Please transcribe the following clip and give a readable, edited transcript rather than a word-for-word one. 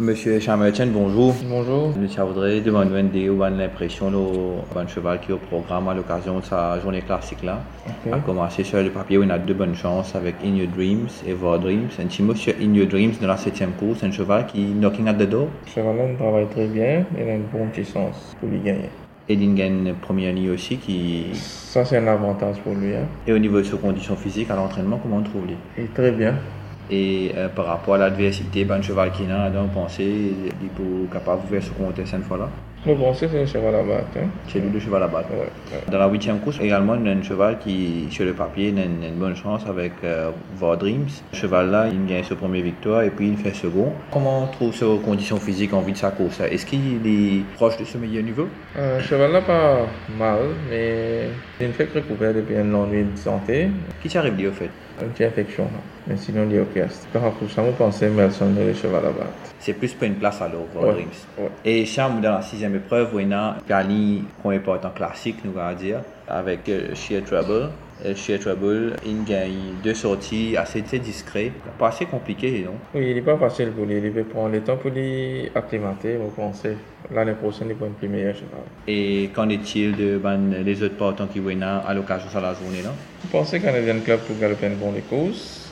Monsieur Chamerton, bonjour. Bonjour. Je voudrais demander ou l'impression de cheval qui est au programme à l'occasion de sa journée classique là. Ok. À commencer sur le papier, on a deux bonnes chances avec In Your Dreams et Vos Dreams. Un petit mot sur In Your Dreams de la 7e course, un cheval qui knocking at the door. Ce cheval-là travaille très bien, il a une bonne puissance pour lui gagner. Et il y a une première ligne aussi qui. Ça, c'est un avantage pour lui. Hein. Et au niveau de ses conditions physiques à l'entraînement, comment on trouve-les? Il est très bien. Et par rapport à l'adversité, un cheval qui n'a donc pensé, il est capable de faire ce compter cette fois-là. Le bon, c'est un cheval à battre. Hein. C'est lui le cheval à battre. Ouais. Dans la 8e course, également, il y a un cheval qui, sur le papier, a une bonne chance avec Vos Dreams. Ce cheval-là, il gagne sa première victoire et puis il fait second. Comment on trouve ses conditions physiques en vue de sa course? Est-ce qu'il est proche de ce meilleur niveau? Le cheval-là, pas mal, mais il ne fait que recouvrir depuis une longue vie de santé. Qui s'arrive lui au fait? Une petite infection. Là. Mais sinon, il est OK. Par rapport à ça, je pense que Melson est le cheval à battre. C'est plus pour une place alors, Vos Ouais. Dreams. Ouais. Et Cham, dans la 6e épreuve, il y a Cali, qu'on est pas en classique, nous allons dire, avec Sheer Trouble. Sheer Trouble, il gagne deux sorties assez discrètes, pas assez compliquées, non? Oui, il n'est pas facile pour lui. Il peut prendre le temps pour lui acclimater. Vous pensez, l'année prochaine, il peut être un meilleur cheval. Et qu'en est-il de les autres partants qui viennent à l'occasion de la journée là? Vous pensez qu'un Canadian Club pour galoper une bonne course?